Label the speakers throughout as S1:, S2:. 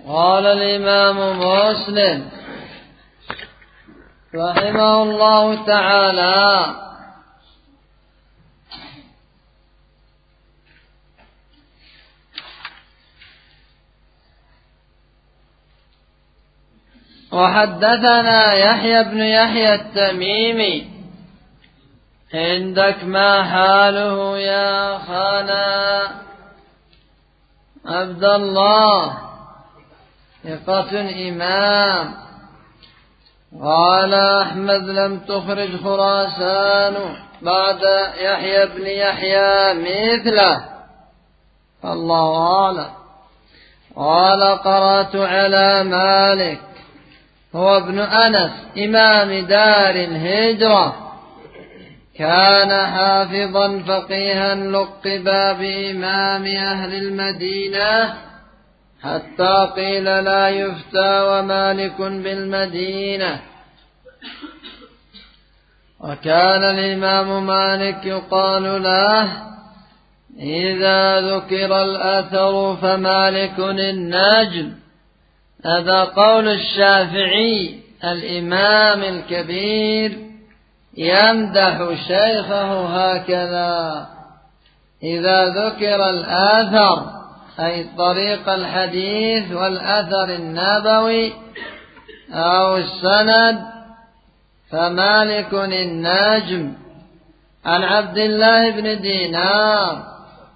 S1: قال الإمام مسلم رحمه الله تعالى: وحدثنا يحيى بن يحيى التميمي: عندك ما حاله يا خانا عبد الله؟ ثقة إمام. قال أحمد: لم تخرج خراسان بعد يحيى بن يحيى مثله، الله أعلم. قال: قرأت على مالك، هو ابن أنس إمام دار الهجرة، كان حافظا فقيها لقب بإمام أهل المدينة، حتى قيل لا يفتى ومالك بالمدينة. وكان الإمام مالك يقال له: إذا ذكر الأثر فمالك النجم. هذا قول الشافعي الإمام الكبير يمدح شيخه هكذا: إذا ذكر الآثر، أي طريق الحديث والأثر النبوي أو السند، فمالك النجم. عن عبد الله بن دينار،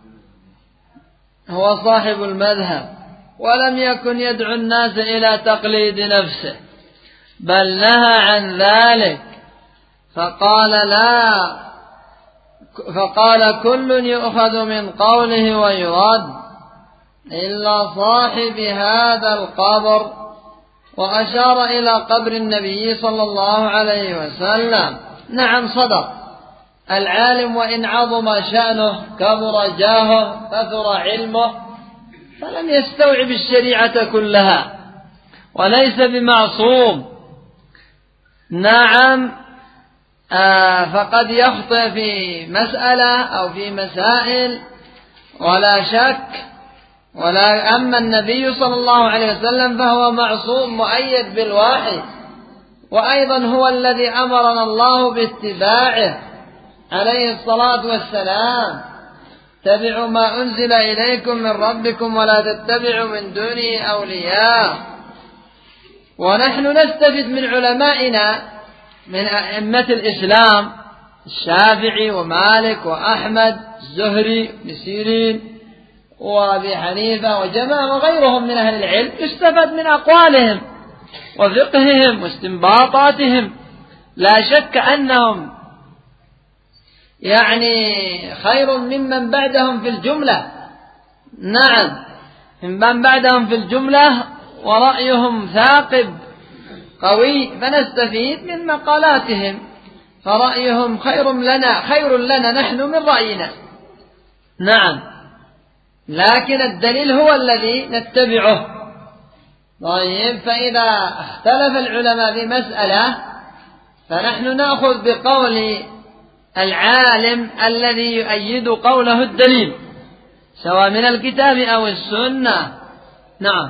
S1: هو صاحب المذهب، ولم يكن يدعو الناس إلى تقليد نفسه، بل نهى عن ذلك، فقال: كل يؤخذ من قوله ويرد إلا صاحب هذا القبر، وأشار إلى قبر النبي صلى الله عليه وسلم. نعم، صدق، العالم وإن عظم شأنه كبر جاهه كثر علمه، فلم يستوعب الشريعة كلها، وليس بمعصوم. نعم، فقد يخطئ في مسألة أو في مسائل ولا شك، أما النبي صلى الله عليه وسلم فهو معصوم مؤيد بالوحي، وأيضا هو الذي أمرنا الله باتباعه عليه الصلاة والسلام: اتبعوا ما أنزل إليكم من ربكم ولا تتبعوا من دونه أولياء. ونحن نستفد من علمائنا من أئمة الإسلام: الشافعي ومالك وأحمد، الزهري بن سيرين وأبي حنيفة وجماعة وغيرهم من أهل العلم، يستفاد من أقوالهم وفقههم واستنباطاتهم. لا شك أنهم خير ممن بعدهم في الجملة. نعم، ممن بعدهم في الجملة، ورأيهم ثاقب قوي، فنستفيد من مقالاتهم، فرأيهم خير لنا نحن من رأينا. نعم، لكن الدليل هو الذي نتبعه. طيب، فإذا اختلف العلماء في مسألة فنحن نأخذ بقول العالم الذي يؤيد قوله الدليل، سواء من الكتاب أو السنة. نعم.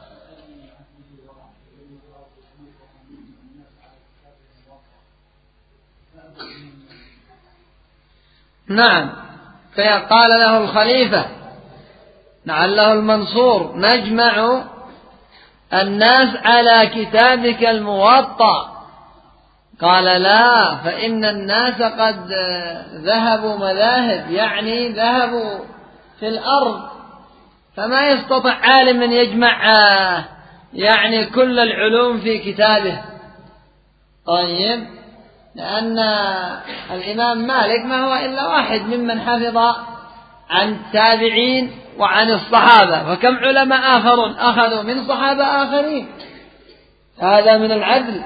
S1: نعم، فقال له الخليفة لعله المنصور: نجمع الناس على كتابك الموطأ. قال: لا، فإن الناس قد ذهبوا مذاهب، ذهبوا في الأرض، فما يستطيع عالم أن يجمع كل العلوم في كتابه. طيب، لأن الإمام مالك ما هو إلا واحد ممن حفظ عن التابعين وعن الصحابة، فكم علماء آخرون أخذوا من صحابة آخرين، هذا من العدل.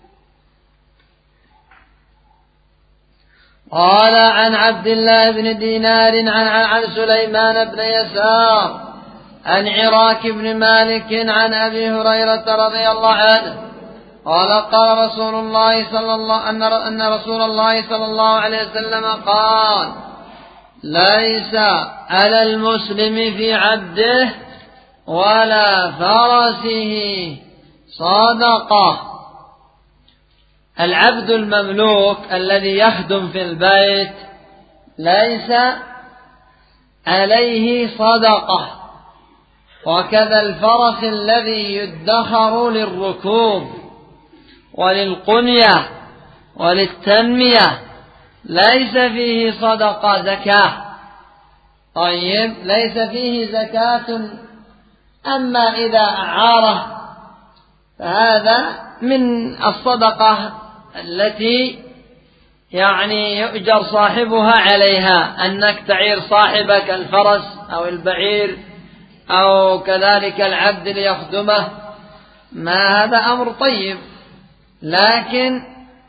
S1: قال: عن عبد الله بن دينار عن سليمان بن يسار عن عراك بن مالك عن أبي هريرة رضي الله عنه قال: قال رسول الله صلى الله أن رسول الله صلى الله عليه وسلم قال: ليس على المسلم في عبده ولا فرسه صدقة. العبد المملوك الذي يخدم في البيت ليس عليه صدقة، وكذا الفرس الذي يدخر للركوب وللقنية وللتنمية ليس فيه صدقة زكاة. طيب، ليس فيه زكاة. أما إذا أعاره فهذا من الصدقة التي يعني يؤجر صاحبها عليها، أنك تعير صاحبك الفرس أو البعير أو كذلك العبد ليخدمه، ما هذا أمر طيب. لكن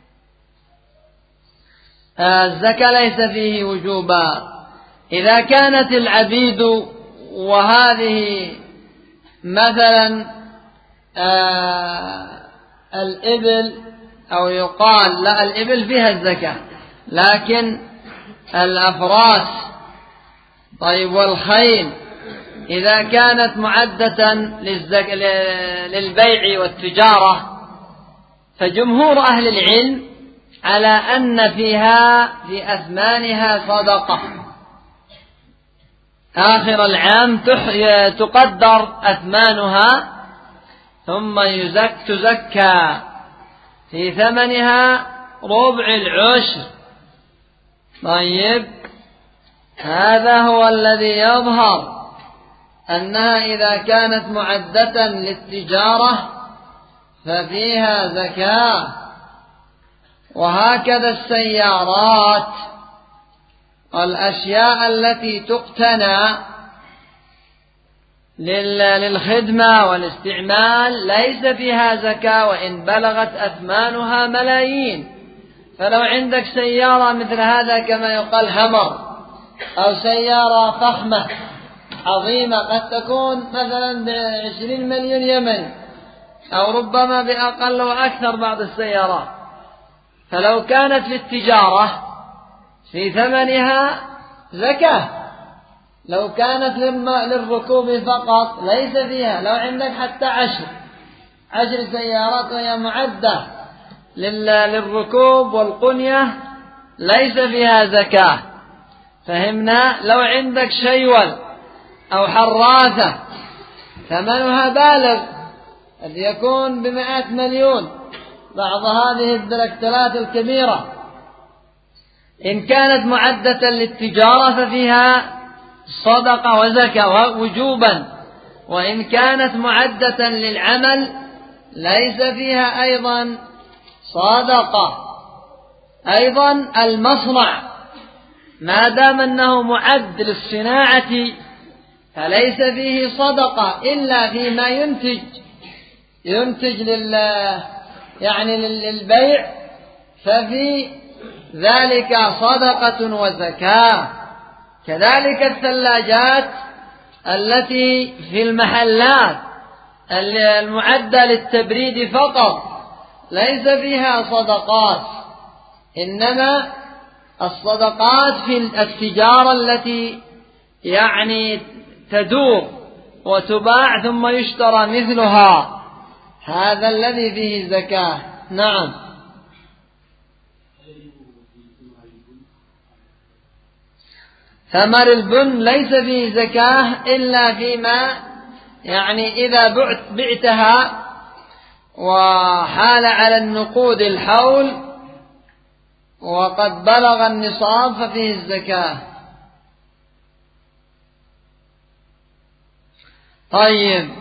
S1: الزكاة ليس فيه وجوبا. إذا كانت العبيد وهذه مثلا الإبل، أو يقال لا، الإبل فيها الزكاة، لكن الأفراس طيب والخيل إذا كانت معدة للبيع والتجارة، فجمهور أهل العلم على أن فيها في أثمانها صدقة. آخر العام تقدر أثمانها ثم تزكى في ثمنها ربع العشر. طيب، هذا هو الذي يظهر أنها إذا كانت معدة للتجارة ففيها زكاة. وهكذا السيارات والأشياء التي تقتنى للخدمة والاستعمال ليس فيها زكاة وإن بلغت أثمانها ملايين. فلو عندك سيارة مثل هذا كما يقال همر، أو سيارة فخمة عظيمة قد تكون مثلا ب20 مليون يمني أو ربما بأقل وأكثر بعض السيارات، فلو كانت للتجارة في ثمنها زكاة. لو كانت للركوب فقط ليس فيها. لو عندك حتى 10 سيارات وهي معدة للركوب والقنية ليس فيها زكاة. فهمنا؟ لو عندك شيول أو حراثة ثمنها بالغ قد يكون ب100 مليون، بعض هذه الدركتلات الكبيرة، إن كانت معدة للتجارة ففيها صدقة وزكاة وجوبا، وإن كانت معدة للعمل ليس فيها أيضا صدقة. أيضا المصنع ما دام أنه معد للصناعة فليس فيه صدقة إلا فيما ينتج للبيع، ففي ذلك صدقة وزكاة. كذلك الثلاجات التي في المحلات المعدة للتبريد فقط ليس فيها صدقات، إنما الصدقات في التجارة التي تدور وتباع ثم يشترى مثلها، هذا الذي فيه زكاة. نعم. ثمر البن ليس فيه زكاة إلا فيما إذا بعتها وحال على النقود الحول وقد بلغ النصاب ففيه الزكاة. طيب،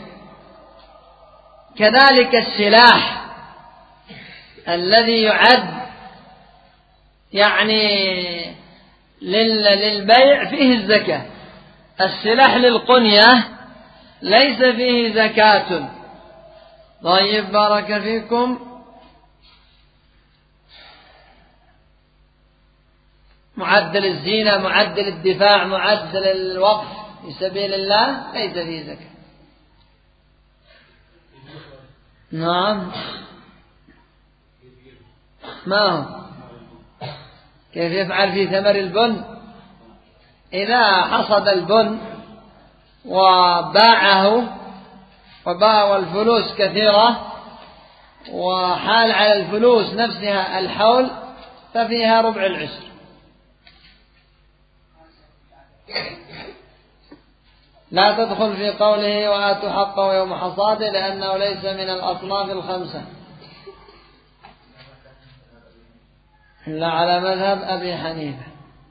S1: كذلك السلاح الذي يعد للبيع فيه الزكاة. السلاح للقنية ليس فيه زكاة. طيب، بارك فيكم. معدل الزينة، معدل الدفاع، معدل الوقف في سبيل الله ليس فيه زكاة. نعم. ما هو كيف يفعل في ثمر البن؟ إذا حصد البن وباعه والفلوس كثيرة وحال على الفلوس نفسها الحول ففيها ربع العشر. لا تدخل في قوله وآتوا حقه يوم حصاده لأنه ليس من الأصناف الخمسة إلا على مذهب أبي حنيفة.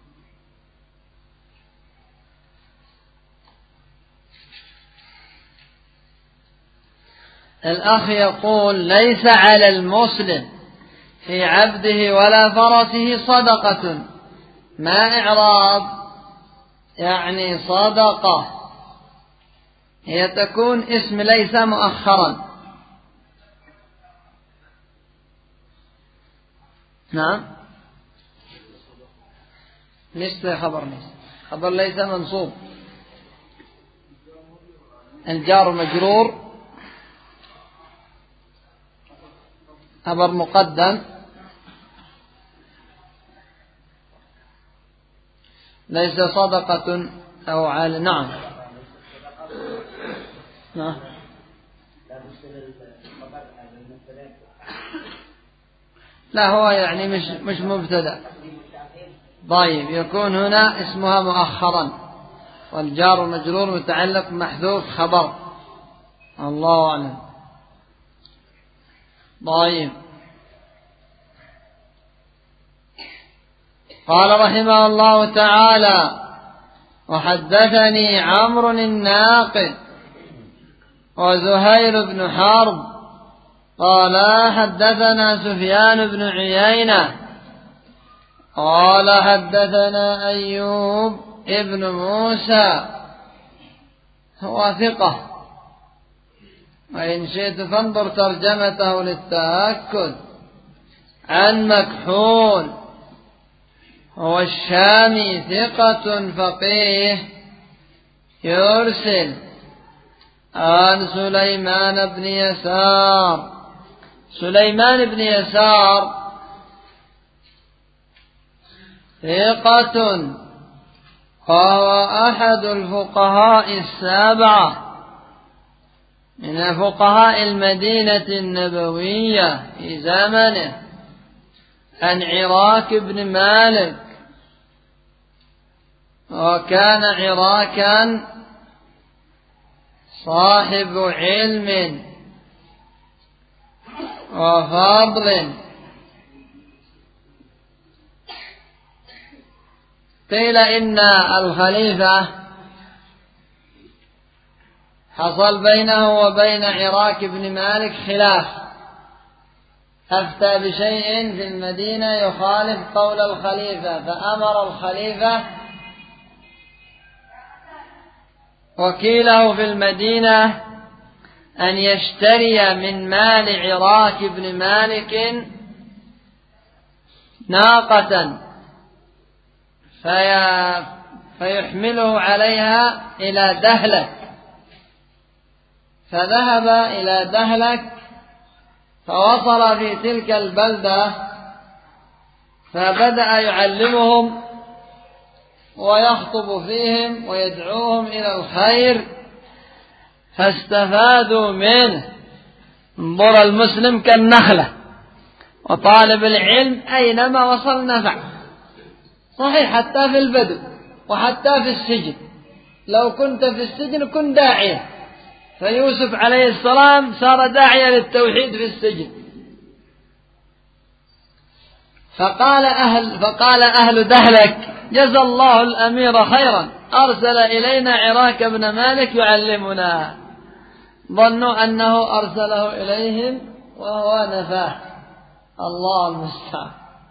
S1: الأخ يقول ليس على المسلم في عبده ولا فرسه صدقة. ما إعراب يعني صدقة؟ هي تكون اسم ليس مؤخرا. نعم ليس خبر ليس منصوب، الجار مجرور، خبر مقدم، ليس صدقة أو على. نعم لا هو يعني مش مبتدأ. طيب يكون هنا اسمها مؤخرا والجار مجرور متعلق محذوف خبر. الله أعلم. طيب قال رحمه الله تعالى وحدثني عمرو الناقد وزهير بن حرب قال حدثنا سفيان بن عيينة قال حدثنا أيوب ابن موسى هو ثقة وإن شئت فانظر ترجمته للتأكد. عن مكحول هو الشامي ثقة فقيه يرسل. عن سليمان بن يسار. سليمان بن يسار ثقة وهو أحد الفقهاء السبعة من فقهاء المدينة النبوية في زمنه. عن عراك بن مالك وكان عراكا صاحب علم وفضل. قيل إن الخليفة حصل بينه وبين عراك بن مالك خلاف، أفتى بشيء في المدينة يخالف قول الخليفة، فأمر الخليفة وكيله في المدينة أن يشتري من مال عراك بن مالك ناقة فيحمله عليها إلى دهلك. فذهب إلى دهلك فوصل في تلك البلدة فبدأ يعلمهم ويخطب فيهم ويدعوهم إلى الخير فاستفادوا منه. انظر المسلم كالنخلة وطالب العلم أينما وصل نفع. صحيح حتى في البدو وحتى في السجن، لو كنت في السجن كن داعية، فيوسف عليه السلام صار داعية للتوحيد في السجن. فقال أهل دهلك جزى الله الأمير خيرا أرسل إلينا عراك بن مالك يعلمنا. ظنوا أنه أرسله إليهم وهو نفاه. الله المستعان.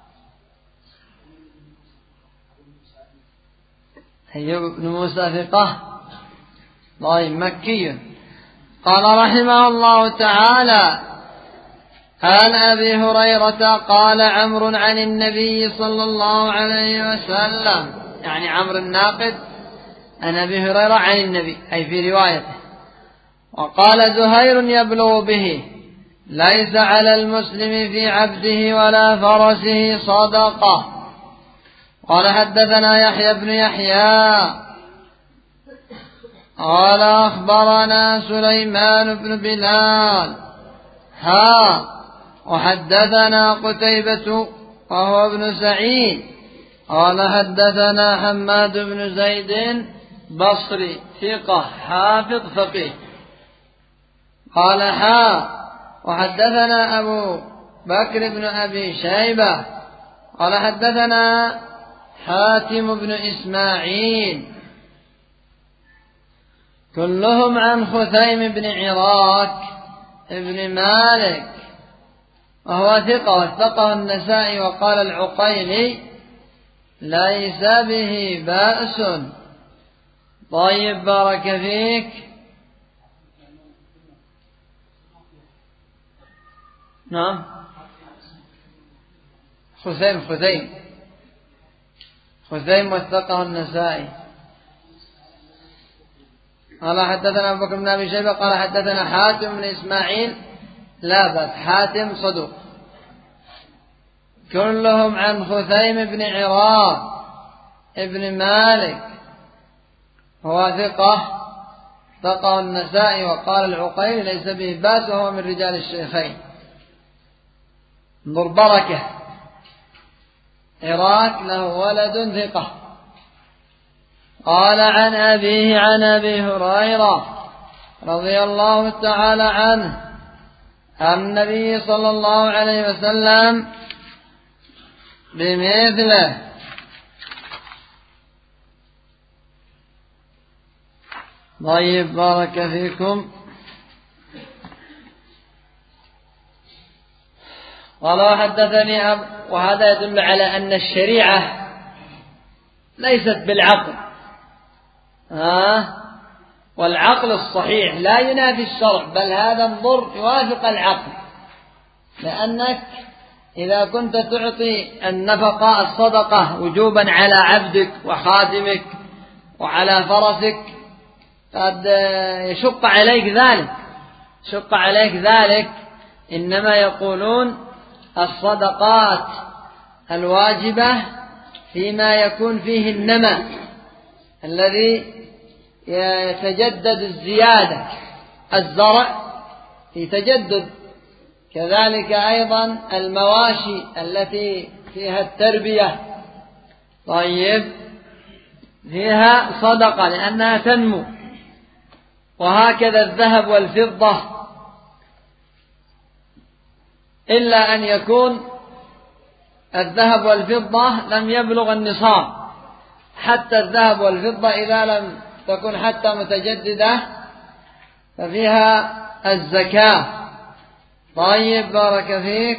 S1: أيوب بن موسى ثقة طيب مكي. قال رحمه الله تعالى عن أبي هريرة قال عمرو عن النبي صلى الله عليه وسلم، يعني عمرو الناقد عن أبي هريرة عن النبي أي في روايته. وقال زهير يبلغ به ليس على المسلم في عبده ولا فرسه صدقة. قال حدثنا يحيى بن يحيى قال أخبرنا سليمان بن بلال وحدثنا قتيبة وهو ابن سعيد قال حدثنا حماد بن زيد بصري ثقة حافظ فقيه قال وحدثنا أبو بكر بن أبي شيبة قال حدثنا حاتم بن إسماعيل كلهم عن خثيم بن عراك ابن مالك وهو ثقة وثقه النسائي وقال العقيلي ليس به بأس. طيب بارك فيك. نعم خثيم وثقه النسائي. قال حدثنا أبو بكر بن أبي شيبة قال حدثنا حاتم بن إسماعيل لا بأس حاتم صدوق كلهم عن خثيم بن عراك ابن مالك هو ثقه النسائي وقال العقيل ليس به بأس وهو من رجال الشيخين. انظر بركة عراك له ولد ثقة. قال عن أبيه عن أبي هريرة رضي الله تعالى عنه عن النبي صلى الله عليه وسلم بمثله. طيب بارك فيكم. قال حدثني وهذا يدل على أن الشريعة ليست بالعقل والعقل الصحيح لا ينافي الشرع بل هذا انظر يوافق العقل. لأنك إذا كنت تعطي النفقة الصدقة وجوبا على عبدك وخادمك وعلى فرسك قد يشق عليك ذلك إنما يقولون الصدقات الواجبة فيما يكون فيه النمى الذي يتجدد الزيادة الزرع في تجدد كذلك أيضا المواشي التي فيها التربية طيب فيها صدقة لأنها تنمو وهكذا الذهب والفضة إلا أن يكون الذهب والفضة لم يبلغ النصاب. حتى الذهب والفضة إذا لم تكن حتى متجددة ففيها الزكاة. طيب بارك فيك.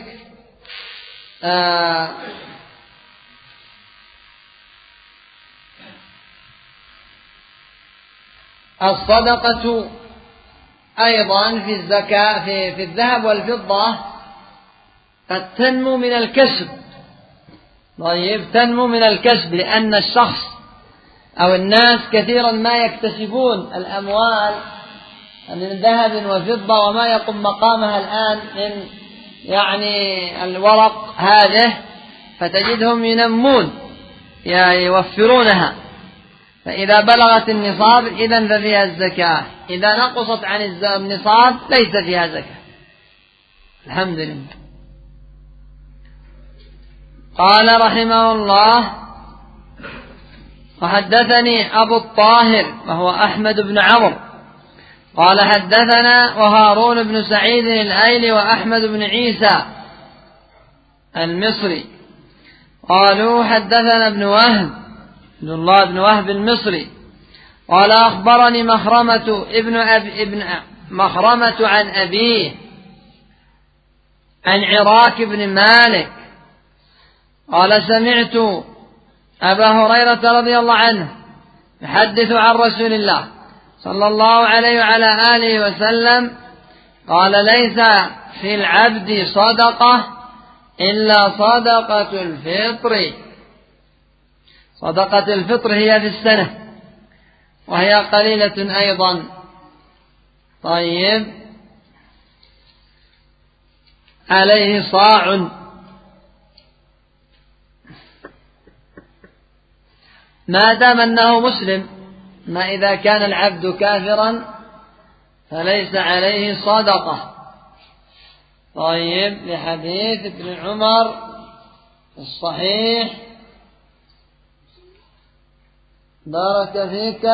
S1: الصدقة أيضا في الزكاة في الذهب والفضة قد تنمو من الكسب. طيب تنمو من الكسب لأن الشخص أو الناس كثيرا ما يكتسبون الأموال من ذهب وفضة وما يقوم مقامها الآن من يعني الورق هذه فتجدهم ينمون يوفرونها. فإذا بلغت النصاب إذن ففيها الزكاة. إذا نقصت عن النصاب ليس فيها زكاة. الحمد لله. قال رحمه الله وحدثني أبو الطاهر وهو أحمد بن عمرو قال حدثنا وهارون بن سعيد الأيلي وأحمد بن عيسى المصري قالوا حدثنا ابن وهب عبد الله بن وهب المصري قال أخبرني مخرمة عن أبيه عن عراك بن مالك قال سمعت أبا هريرة رضي الله عنه يحدث عن رسول الله صلى الله عليه وعلى آله وسلم قال ليس في العبد صدقة إلا صدقة الفطر. صدقة الفطر هي في السنة وهي قليلة أيضا. طيب عليه صاع ما دام أنه مسلم ما إذا كان العبد كافرا فليس عليه صدقة. طيب، لحديث ابن عمر الصحيح بارك فيك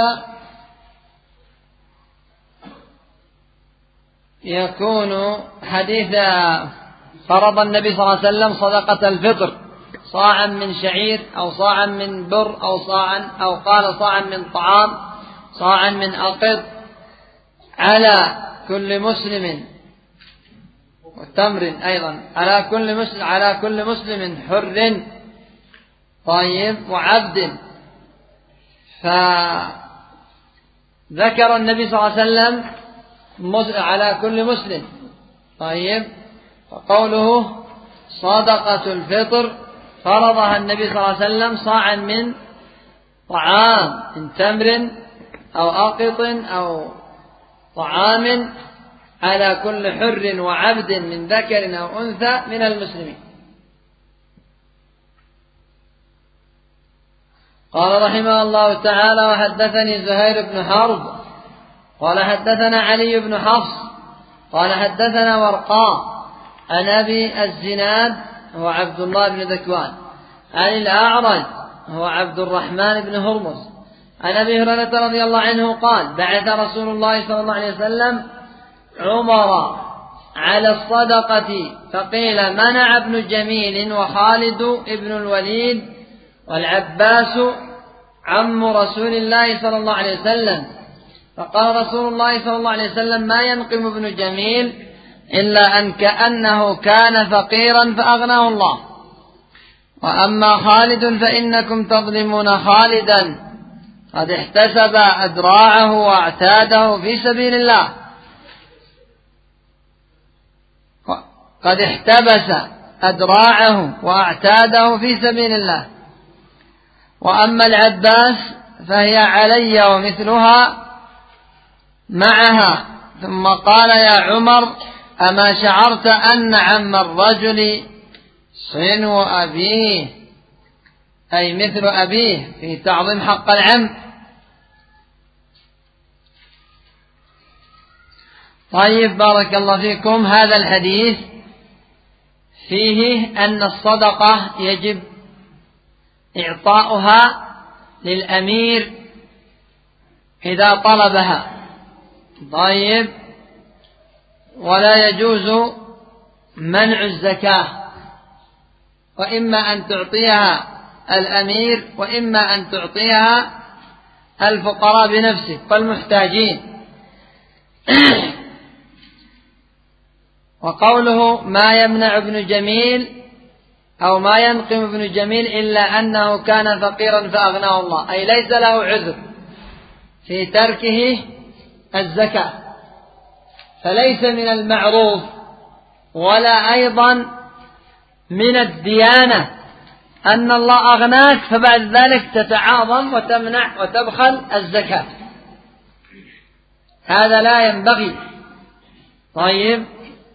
S1: يكون حديث فرض النبي صلى الله عليه وسلم صدقة الفطر صاعا من شعير أو صاعا من بر أو قال صاعا من طعام صاعا من أقط على كل مسلم، والتمر أيضا على كل مسلم حر طيب وعبد. فذكر النبي صلى الله عليه وسلم على كل مسلم. طيب، وقوله صدقة الفطر فرضها النبي صلى الله عليه وسلم صاعا من طعام من تمر أو أقط أو طعام على كل حر وعبد من ذكر أو أنثى من المسلمين. قال رحمه الله تعالى: وحدثني زهير بن حرب قال حدثنا علي بن حفص قال حدثنا ورقاء عن أبي الزناد هو عبد الله بن ذكوان عن الأعرج هو عبد الرحمن بن هرمز عن أبي هريرة رضي الله عنه قال: بعث رسول الله صلى الله عليه وسلم عمر على الصدقة فقيل: منع ابن جميل وخالد ابن الوليد والعباس عم رسول الله صلى الله عليه وسلم. فقال رسول الله صلى الله عليه وسلم: ما ينقم ابن جميل إلا أن كأنه كان فقيرا فأغناه الله، وأما خالد فإنكم تظلمون خالدا قد احتسب أدراعه واعتاده في سبيل الله، قد احتبس أدراعه واعتاده في سبيل الله. وأما العباس فهي علي ومثلها معها. ثم قال: يا عمر، أما شعرت أن عم الرجل صنو أبيه، أي مثل أبيه في تعظيم حق العم. طيب، بارك الله فيكم. هذا الحديث فيه أن الصدقة يجب إعطاؤها للأمير إذا طلبها. طيب، ولا يجوز منع الزكاة، وإما أن تعطيها الأمير وإما أن تعطيها الفقراء بنفسك والمحتاجين. وقوله ما يمنع ابن جميل أو ما ينقم ابن جميل إلا أنه كان فقيرا فأغناه الله، أي ليس له عذر في تركه الزكاة، فليس من المعروف ولا أيضا من الديانة أن الله أغناك فبعد ذلك تتعاظم وتمنع وتبخل الزكاة، هذا لا ينبغي. طيب،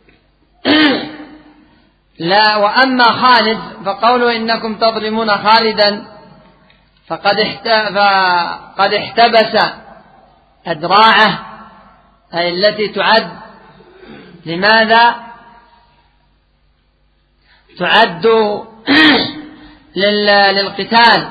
S1: لا. وأما خالد فقوله إنكم تظلمون خالدا فقد احتبس أدراعه، أي التي تعد لماذا؟ تعد للقتال،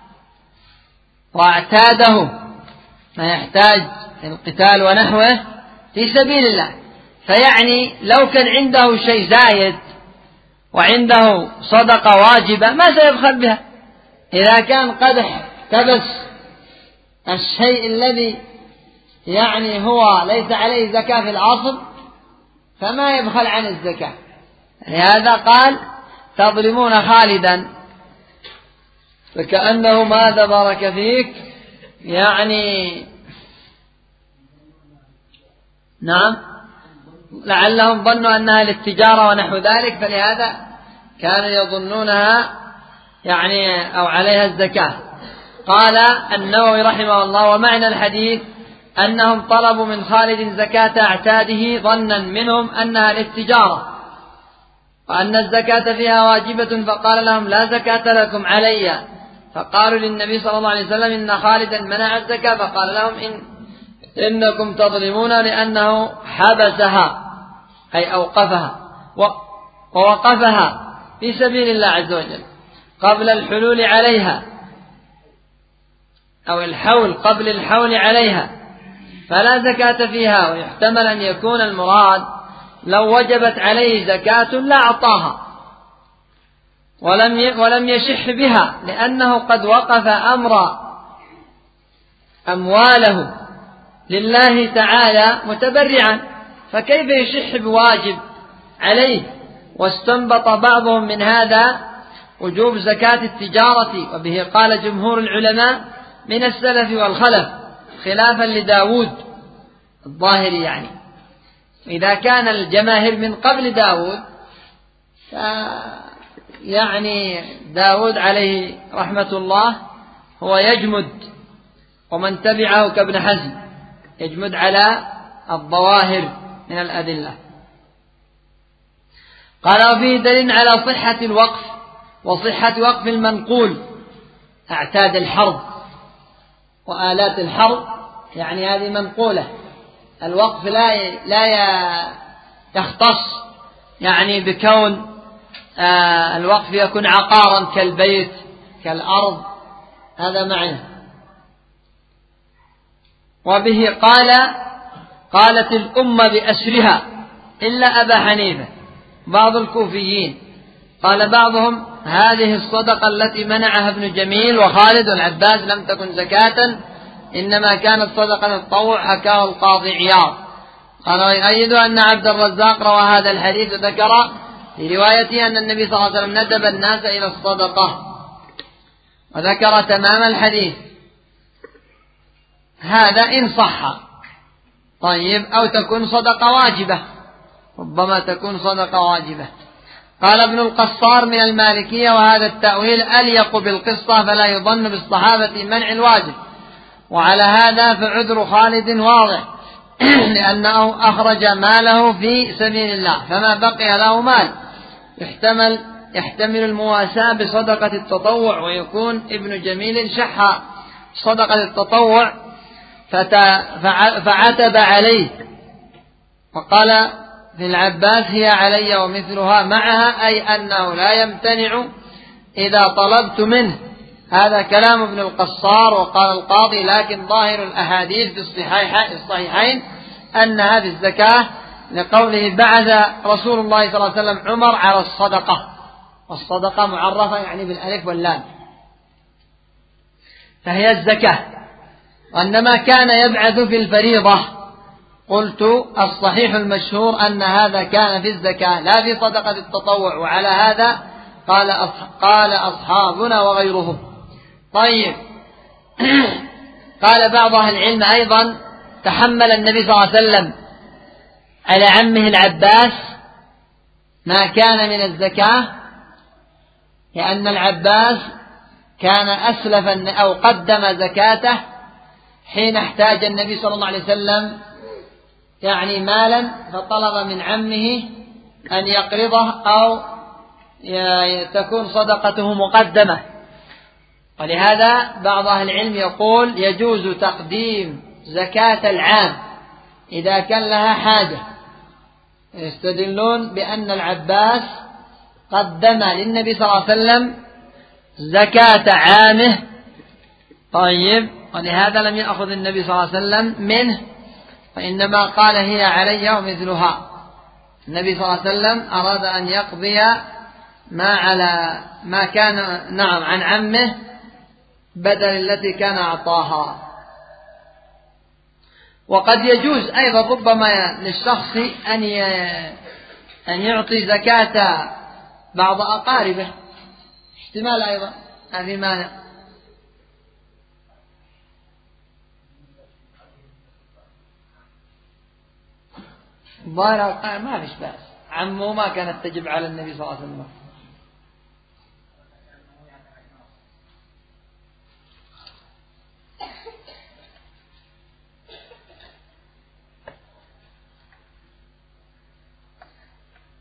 S1: واعتاده ما يحتاج للقتال ونحوه في سبيل الله. فيعني لو كان عنده شيء زايد وعنده صدقة واجبة ما سيبخل بها. إذا كان قد احتبس الشيء الذي يعني هو ليس عليه زكاة في الأصل فما يبخل عن الزكاة. لهذا قال تظلمون خالدا، فكأنه ماذا بارك فيك يعني نعم لعلهم ظنوا أنها للتجارة ونحو ذلك، فلهذا كانوا يظنونها يعني أو عليها الزكاة. قال النووي رحمه الله: ومعنى الحديث أنهم طلبوا من خالد زكاة أعتاده ظنا منهم أنها للتجارة وأن الزكاة فيها واجبة، فقال لهم: لا زكاة لكم علي، فقالوا للنبي صلى الله عليه وسلم إن خالدا منع الزكاة، فقال لهم إنكم تظلمون لأنه حبسها أي أوقفها ووقفها في سبيل الله عز وجل قبل الحلول عليها أو الحول قبل الحول عليها، فلا زكاة فيها. ويحتمل أن يكون المراد لو وجبت عليه زكاة لا أعطاها ولم يشح بها، لأنه قد وقف أمواله لله تعالى متبرعا، فكيف يشح بواجب عليه؟ واستنبط بعضهم من هذا وجوب زكاة التجارة، وبه قال جمهور العلماء من السلف والخلف خلافا لداود الظاهري. يعني إذا كان الجماهير من قبل داود يعني داود عليه رحمة الله هو يجمد، ومن تبعه كابن حزم يجمد على الظواهر من الأدلة. قال وفيه دليل على صحة الوقف وصحة وقف المنقول، أعتاد الحرب وآلات الحرب، يعني هذه منقولة. الوقف لا يختص يعني بكون الوقف يكون عقارا كالبيت كالأرض، هذا معنى. وبه قالت الأمة بأسرها إلا أبا حنيفة بعض الكوفيين. قال بعضهم هذه الصدقة التي منعها ابن جميل وخالد والعباس لم تكن زكاة، إنما كانت صدقة التطوع، حكاه القاضي عياض. قال ويؤيد أن عبد الرزاق روى هذا الحديث وذكر في روايته أن النبي صلى الله عليه وسلم ندب الناس إلى الصدقة، وذكر تمام الحديث هذا إن صح. طيب، أو تكون صدقة واجبة، ربما تكون صدقة واجبة. قال ابن القصار من المالكية وهذا التأويل أليق بالقصة، فلا يظن بالصحابة منع الواجب، وعلى هذا فعذر خالد واضح لأنه أخرج ماله في سبيل الله، فما بقي له مال يحتمل المواساة بصدقة التطوع، ويكون ابن جميل شح صدقة التطوع فعتب عليه، وقال في العباس هي علي ومثلها معها، أي أنه لا يمتنع إذا طلبت منه. هذا كلام ابن القصار. وقال القاضي لكن ظاهر الأحاديث في الصحيحين أنها في الزكاة، لقوله بعث رسول الله صلى الله عليه وسلم عمر على الصدقة، والصدقة معرفة يعني بالألف واللام، فهي الزكاة. وإنما كان يبعث في الفريضة. قلت الصحيح المشهور أن هذا كان في الزكاة لا في صدقة التطوع، وعلى هذا قال أصحابنا وغيرهم. طيب قال بعض أهل العلم أيضا تحمل النبي صلى الله عليه وسلم على عمه العباس ما كان من الزكاة، لأن العباس كان أسلف أو قدم زكاته حين احتاج النبي صلى الله عليه وسلم يعني مالا، فطلب من عمه أن يقرضه أو تكون صدقته مقدمة. ولهذا بعض أهل العلم يقول يجوز تقديم زكاة العام إذا كان لها حاجة، يستدلون بأن العباس قدم للنبي صلى الله عليه وسلم زكاة عامه. طيب، ولهذا لم يأخذ النبي صلى الله عليه وسلم منه، فإنما قال هي علي ومثلها. النبي صلى الله عليه وسلم أراد أن يقضي ما كان عن عمه بدل التي كان أعطاها. وقد يجوز أيضا ربما للشخص أن يعطي زكاة بعض أقاربه، احتمال أيضا، هذه مانع. ظاهر ما فيش بأس، عمه ما كانت تجب على النبي صلى الله عليه وسلم.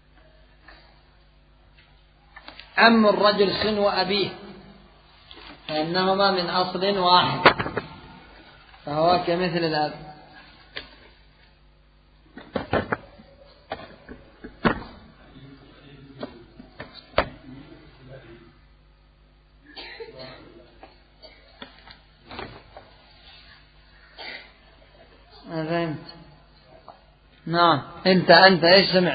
S1: عم الرجل خنو أبيه، فإنهما من أصل واحد فهو كمثل الأب. فهمت؟ نعم. أنت إيش سمعت؟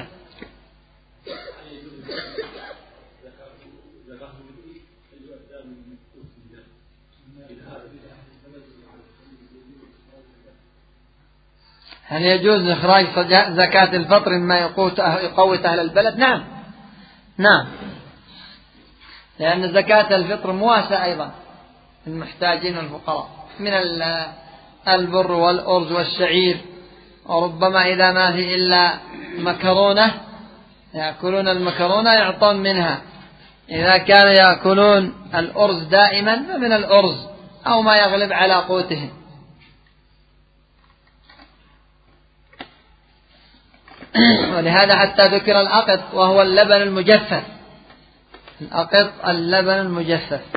S1: هل يجوز إخراج زكاة الفطر مما يقوت أهل البلد؟ نعم نعم، لأن زكاة الفطر مواساة أيضا المحتاجين والفقراء من البر والأرز والشعير، وربما إذا ما في إلا مكرونة يأكلون المكرونة يعطون منها، إذا كانوا يأكلون الأرز دائما فمن الأرز أو ما يغلب على قوتهم. ولهذا حتى ذكر الأقط وهو اللبن المجفف، الأقط اللبن المجفف.